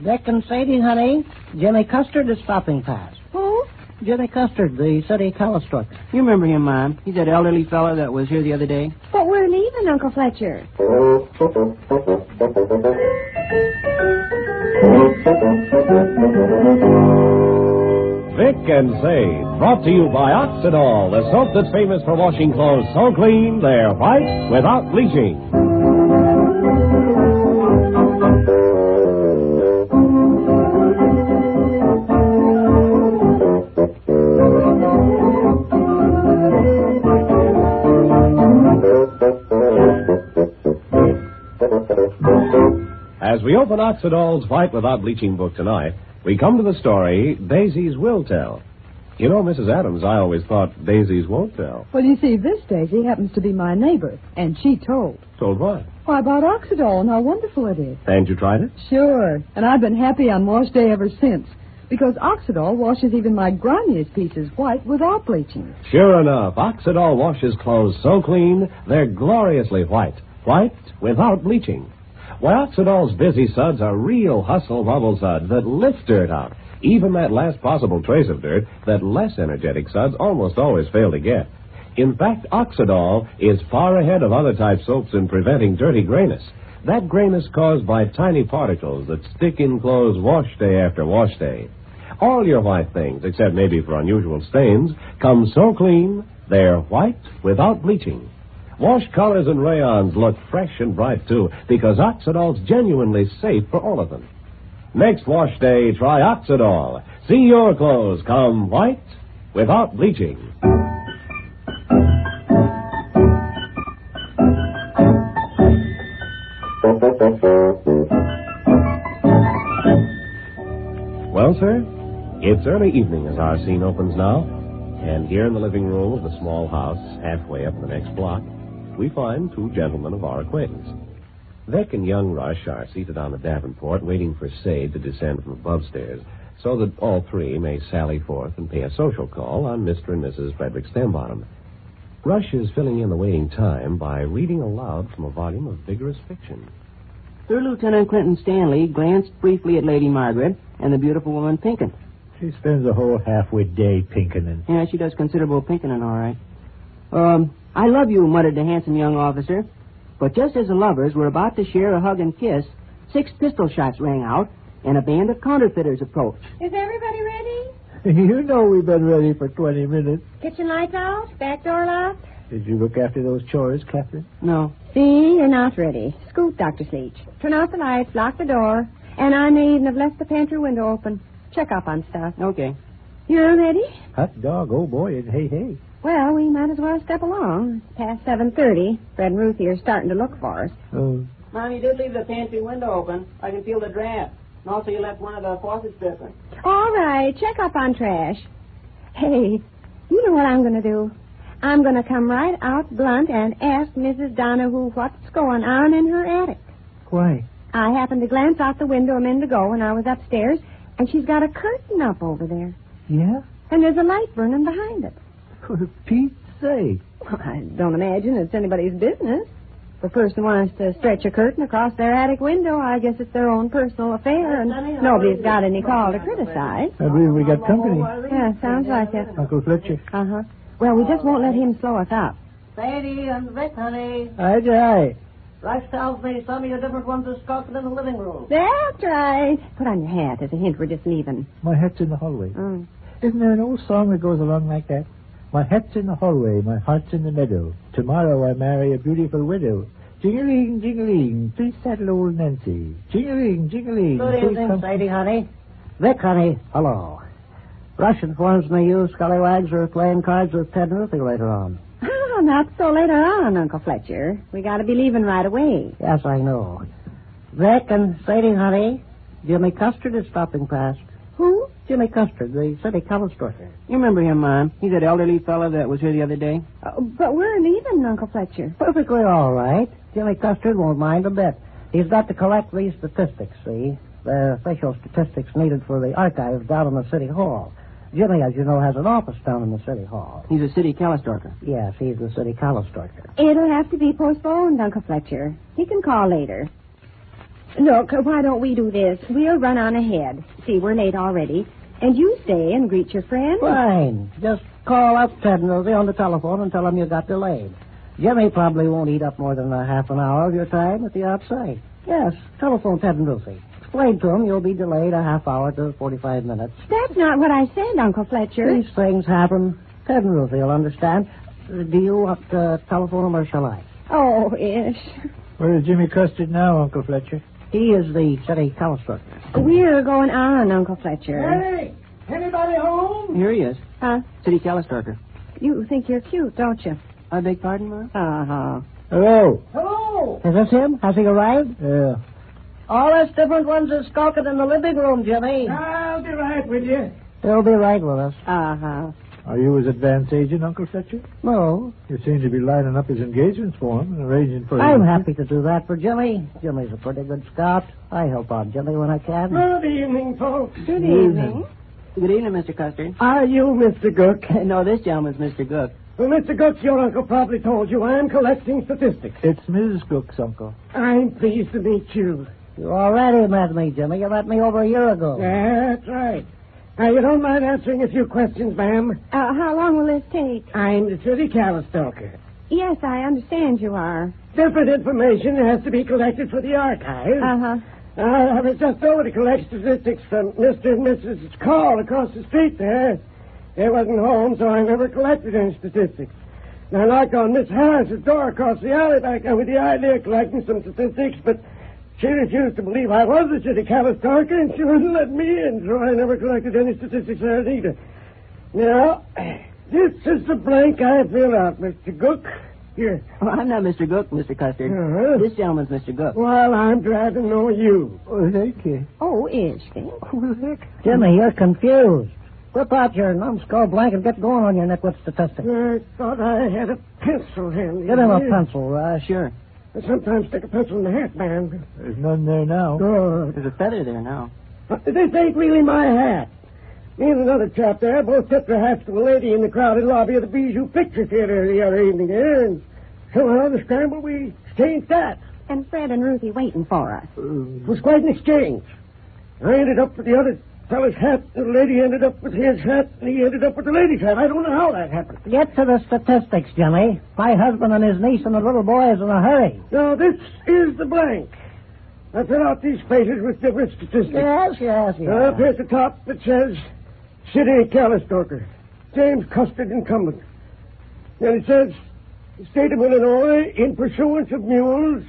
Dick and Sadie, honey. Jimmy Custard is stopping past. Who? Jimmy Custard, the city Calistoker. You remember him, Mom. He's that elderly fella that was here the other day. But we're leaving, Uncle Fletcher. Vic and Sade, brought to you by Oxidol, the soap that's famous for washing clothes so clean they're white without bleaching. As we open Oxidol's White Without Bleaching book tonight, we come to the story, Daisy's Will Tell. You know, Mrs. Adams, I always thought Daisy's won't tell. Well, you see, this Daisy happens to be my neighbor, and she told. Told what? Why, about Oxidol and how wonderful it is. And you tried it? Sure, and I've been happy on wash day ever since, because Oxidol washes even my grimiest pieces white without bleaching. Sure enough, Oxidol washes clothes so clean, they're gloriously white. White without bleaching. Why, Oxidol's busy suds are real hustle bubble suds that lift dirt out. Even that last possible trace of dirt that less energetic suds almost always fail to get. In fact, Oxidol is far ahead of other type soaps in preventing dirty grayness. That grayness caused by tiny particles that stick in clothes wash day after wash day. All your white things, except maybe for unusual stains, come so clean, they're white without bleaching. Wash colors and rayons look fresh and bright, too, because Oxidol's genuinely safe for all of them. Next wash day, try Oxidol. See your clothes come white without bleaching. Well, sir, it's early evening as our scene opens now. And here in the living room of the small house halfway up the next block, we find two gentlemen of our acquaintance. Vic and young Rush are seated on the davenport waiting for Sade to descend from above stairs so that all three may sally forth and pay a social call on Mr. and Mrs. Frederick Stambottom. Rush is filling in the waiting time by reading aloud from a volume of vigorous fiction. Third Lieutenant Clinton Stanley glanced briefly at Lady Margaret and the beautiful woman Pinkin. She spends the whole halfway day pinkening. Yeah, she does considerable pinkening, all right. I love you, muttered the handsome young officer. But just as the lovers were about to share a hug and kiss, 6 pistol shots rang out, and a band of counterfeiters approached. Is everybody ready? You know we've been ready for 20 minutes. Kitchen lights out? Back door locked? Did you look after those chores, Captain? No. See, you're not ready. Scoot, Dr. Sleech. Turn out the lights, lock the door, and I may even have left the pantry window open. Check up on stuff. Okay. You're ready? Hot dog, oh boy, and hey, hey. Well, we might as well step along. It's past 7:30. Fred and Ruthie are starting to look for us. Oh. Mom, you did leave the pantry window open. I can feel the draft. And also you left one of the faucets dripping. All right, check up on trash. Hey, you know what I'm going to do? I'm going to come right out blunt and ask Mrs. Donahue what's going on in her attic. Why? I happened to glance out the window a minute ago when I was upstairs, and she's got a curtain up over there. Yeah? And there's a light burning behind it. For Pete's sake. Well, I don't imagine it's anybody's business. If a person wants to stretch a curtain across their attic window, I guess it's their own personal affair, and nobody's got any call to criticize. I believe we got company. Yeah, sounds like it. Uncle Fletcher. Uh-huh. Well, we just won't let him slow us up. Sadie and Vic, honey. Aye. Rush tells me some of you different ones are skulking in the living room. That's right. Put on your hat as a hint we're just leaving. My hat's in the hallway. Mm. Isn't there an old song that goes along like that? My hat's in the hallway, my heart's in the meadow. Tomorrow I marry a beautiful widow. Jing-a-ling, jing-a-ling, please saddle old Nancy. Jing-a-ling, jing-a-ling. Good evening, Sadie, honey. Vic, honey, hello. Rush informs me you scallywags are playing cards with Ted and Ruthie later on. Oh, not so later on, Uncle Fletcher. We got to be leaving right away. Yes, I know. Vic and Sadie, honey, Jimmy Custard is stopping past. Who? Jimmy Custard, the city Calistoker. You remember him, Mom? He's that elderly fella that was here the other day. But we're leaving, Uncle Fletcher. Perfectly all right. Jimmy Custard won't mind a bit. He's got to collect these statistics, see? The official statistics needed for the archives down in the city hall. Jimmy, as you know, has an office down in the city hall. He's a city Calistoker. Yes, he's the city Calistoker. It'll have to be postponed, Uncle Fletcher. He can call later. Look, why don't we do this? We'll run on ahead. See, we're late already. And you stay and greet your friend. Fine. Just call up Ted and Rosie on the telephone and tell them you got delayed. Jimmy probably won't eat up more than a half an hour of your time at the outside. Yes, telephone Ted and Rosie. Explain to them you'll be delayed a half hour to 45 minutes. That's not what I said, Uncle Fletcher. These things happen. Ted and Rosie will understand. Do you want to telephone them or shall I? Oh, Ish. Where is Jimmy Custard now, Uncle Fletcher? He is the city councilor. We're going on, Uncle Fletcher. Hey, anybody home? Here he is. Huh? City Calistarker. You think you're cute, don't you? I beg pardon, Ma? Uh-huh. Hello. Hello. Is this him? Has he arrived? Yeah. All us different ones are skulking in the living room, Jimmy. I'll be right with you. He'll be right with us. Uh-huh. Are you his advance agent, Uncle Fletcher? No, You seem to be lining up his engagements for him and arranging for I'm him. happy to do that for Jimmy. Jimmy's a pretty good scout. I help out Jimmy when I can. Good evening, folks. Good evening. Good evening, Mr. Custard. Are you Mr. Gook? No, this gentleman's Mr. Gook. Well, Mr. Gook, your uncle probably told you I'm collecting statistics. It's Mrs. Cook's uncle. I'm pleased to meet you. You already met me, Jimmy. You met me over a year ago. That's right. Now, you don't mind answering a few questions, ma'am? How long will this take? I'm the city Calistalker. Yes, I understand you are. Different information has to be collected for the archive. Uh-huh. I was just over to collect statistics from Mr. and Mrs. Call across the street there. They wasn't home, so I never collected any statistics. And I knocked on Miss Harris's door across the alley back there with the idea of collecting some statistics, but she refused to believe I was the city Calistarker, and she wouldn't let me in, so I never collected any statistics there either. Now, this is the blank I fill out, Mr. Gook. Here. Oh, I'm not Mr. Gook, Mr. Custard. Uh-huh. This gentleman's Mr. Gook. Well, I'm glad to know you. Oh, thank you. Oh, Ish. Oh, heck. Jimmy, you're confused. Whip out your numbskull blank and get going on your nitwit statistics. I thought I had a pencil handy. Get him a here. pencil, Rush. Sure. I sometimes stick a pencil in the hat, man. There's none there now. Good. There's a feather there now. This ain't really my hat. Me and another chap there both tipped our hats to a lady in the crowded lobby of the Bijou Picture Theater the other evening there, and somehow on the scramble we exchanged hats. And Fred and Ruthie waiting for us. It was quite an exchange. I ended up with the other fellow's hat, the lady ended up with his hat, and he ended up with the lady's hat. I don't know how that happened. Get to the statistics, Jimmy. My husband and his niece and the little boy is in a hurry. Now, this is the blank. I fill out these spaces with different statistics. Yes. Up here at the top, it says City Calistalker, James Custard, incumbent. Then it says the state of Illinois in pursuance of mules.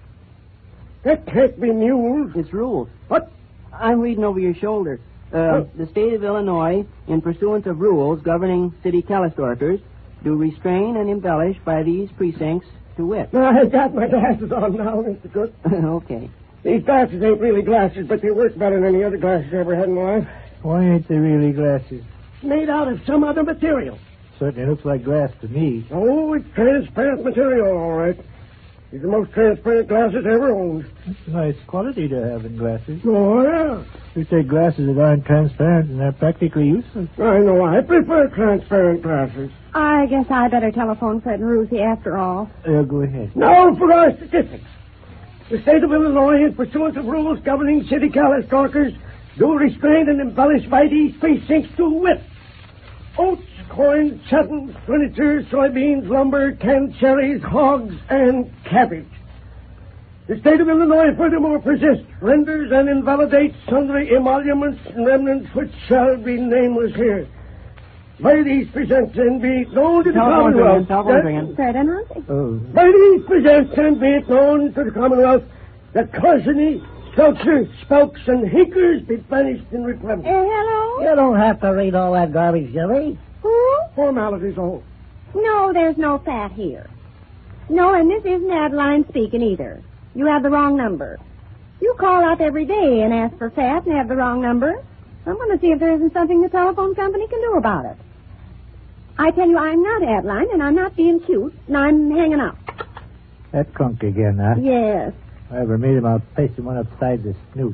That can't be mules. It's rules. What? I'm reading over your shoulder. The state of Illinois, in pursuance of rules governing city Calistarkers, do restrain and embellish by these precincts to wit. Now, I've got my glasses on now, Mr. Cook. Okay. These glasses ain't really glasses, but they work better than any other glasses I ever had in my life. Why ain't they really glasses? Made out of some other material. Certainly looks like glass to me. Oh, it's transparent material, all right. These are the most transparent glasses I ever owned. That's a nice quality to have in glasses. Oh, yeah. You take glasses that aren't transparent and they're practically useless. I know. I prefer transparent glasses. I guess I better telephone Fred and Ruthie after all. Go ahead. Now for our statistics. The state of Illinois, in pursuance of rules governing city Calistalkers, do restrain and embellish by these precincts to wit: oats, corn, chattels, furniture, soybeans, lumber, canned cherries, hogs, and cabbage. The state of Illinois furthermore persists, renders, and invalidates sundry emoluments and remnants which shall be nameless here. By these presents and be it known to the Commonwealth. Telephone ringing. Fred and Ruthie. Oh, By these presents and be it known to the Commonwealth that Carsony, Stelzer, Spokes, and Hinkers be banished and replenished. Hello? You don't have to read all that garbage, Jimmy. Who? Formalities all. No, there's no fat here. No, and this isn't Adeline speaking either. You have the wrong number. You call up every day and ask for fat and have the wrong number. I'm going to see if there isn't something the telephone company can do about it. I tell you, I'm not Adeline, and I'm not being cute, and I'm hanging up. that crunk again, huh? Yes, If I ever meet him, I'll paste him one upside the snoot.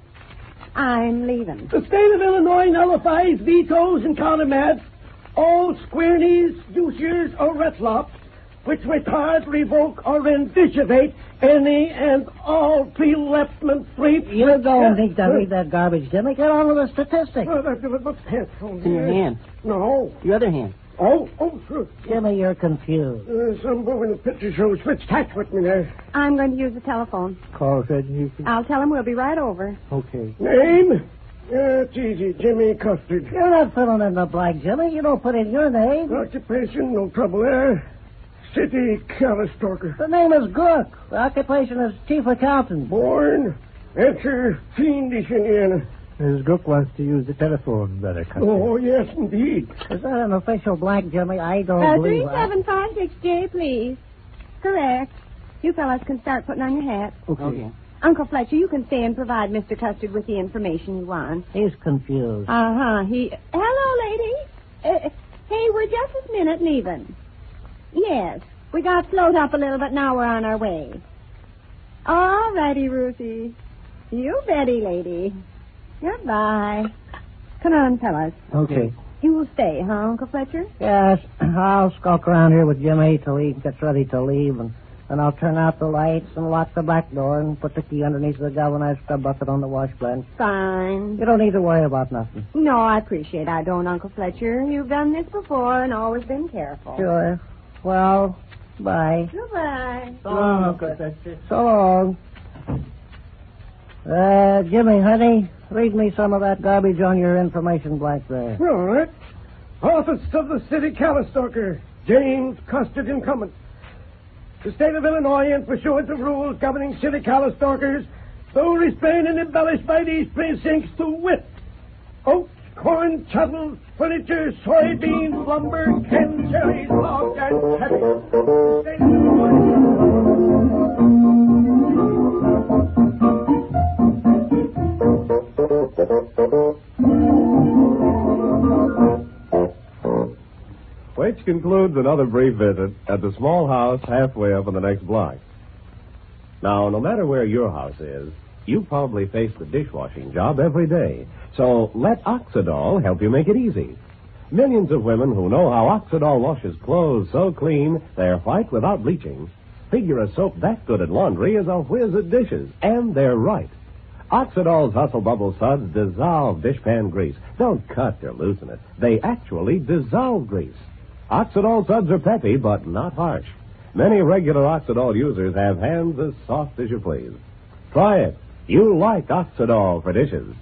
I'm leaving. The state of Illinois nullifies, vetoes, and countermats all squirnies, douchers, or retlops which retard, revoke, or indiciate any and all pre-left-free... You don't need to read that garbage, Jimmy. Get on with the statistics. What's headphones? It's in your hand. No. Your other hand. Oh, sure. Jimmy, you're confused. Some moving picture show. Switch tacks with me there. I'm going to use the telephone. Call Fred and Houston. I'll tell him we'll be right over. Okay. Name? It's easy. Jimmy Custard. You're not filling in the blank, Jimmy. You don't put in your name. Occupation, no trouble there. City Calistoker. The name is Gook. The occupation is chief accountant. Born, enter, fiendish Indiana. Mrs. Gook wants to use the telephone, Brother Custard. Oh, yes, indeed. Is that an official blank, Jimmy? I don't believe it. 3756J, please. Correct. You fellas can start putting on your hats. Okay. Uncle Fletcher, you can stay and provide Mr. Custard with the information you want. He's confused. Uh-huh. Hello, lady. Hey, we're just this minute leaving. Yes. We got slowed up a little, but now we're on our way. All righty, Ruthie. You betty, lady. Goodbye. Come on, fellas. Okay. You will stay, huh, Uncle Fletcher? Yes, I'll skulk around here with Jimmy till he gets ready to leave, and I'll turn out the lights and lock the back door and put the key underneath the galvanized scrub bucket on the wash bench. Fine. You don't need to worry about nothing. No, I appreciate I don't, Uncle Fletcher. You've done this before and always been careful. Sure. Well, bye. Goodbye. So long, Uncle Fletcher. So long. Jimmy, honey, read me some of that garbage on your information blank there. All right. Office of the City Calistoker, James Custard, incumbent. The state of Illinois, in pursuance of rules governing city Calistokers, so restrained and embellished by these precincts to wit: oats, corn, chattels, furniture, soybeans, lumber, canned cherries, logs, and cabbages. The state of Which concludes another brief visit at the small house halfway up in the next block. Now, no matter where your house is, you probably face the dishwashing job every day. So let Oxidol help you make it easy. Millions of women who know how Oxidol washes clothes so clean they're white without bleaching figure a soap that good at laundry is a whiz at dishes, and they're right. Oxidol's Hustle Bubble Suds dissolve dishpan grease. Don't cut or loosen it. They actually dissolve grease. Oxidol suds are peppy, but not harsh. Many regular Oxidol users have hands as soft as you please. Try it. You like Oxidol for dishes.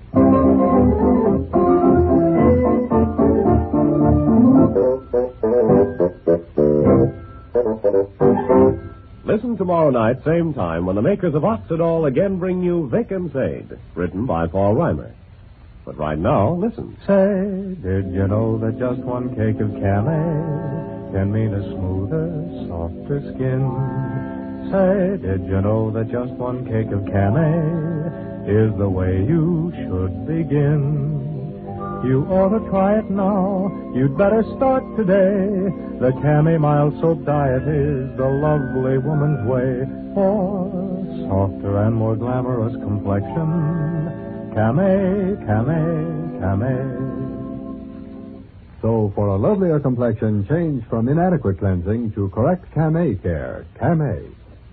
Listen tomorrow night, same time, when the makers of Oxidol again bring you Vic and Sade, written by Paul Reimer. But right now, listen. Say, did you know that just one cake of Camay can mean a smoother, softer skin? Say, did you know that just one cake of Camay is the way you should begin? You ought to try it now. You'd better start today. The Camay Mild Soap Diet is the lovely woman's way for softer and more glamorous complexion. Camay, Camay, Camay. So, for a lovelier complexion, change from inadequate cleansing to correct Camay care. Camay.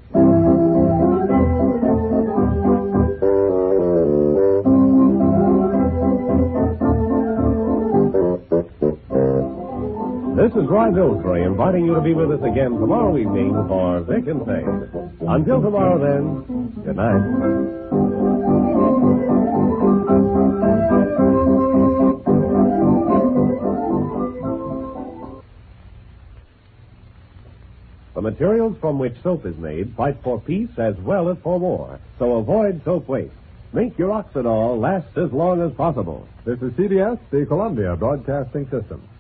This is Roy Bilsbury inviting you to be with us again tomorrow evening for Vic and Sade. Until tomorrow, then, good night. The materials from which soap is made fight for peace as well as for war. So avoid soap waste. Make your Oxidol last as long as possible. This is CBS, the Columbia Broadcasting System.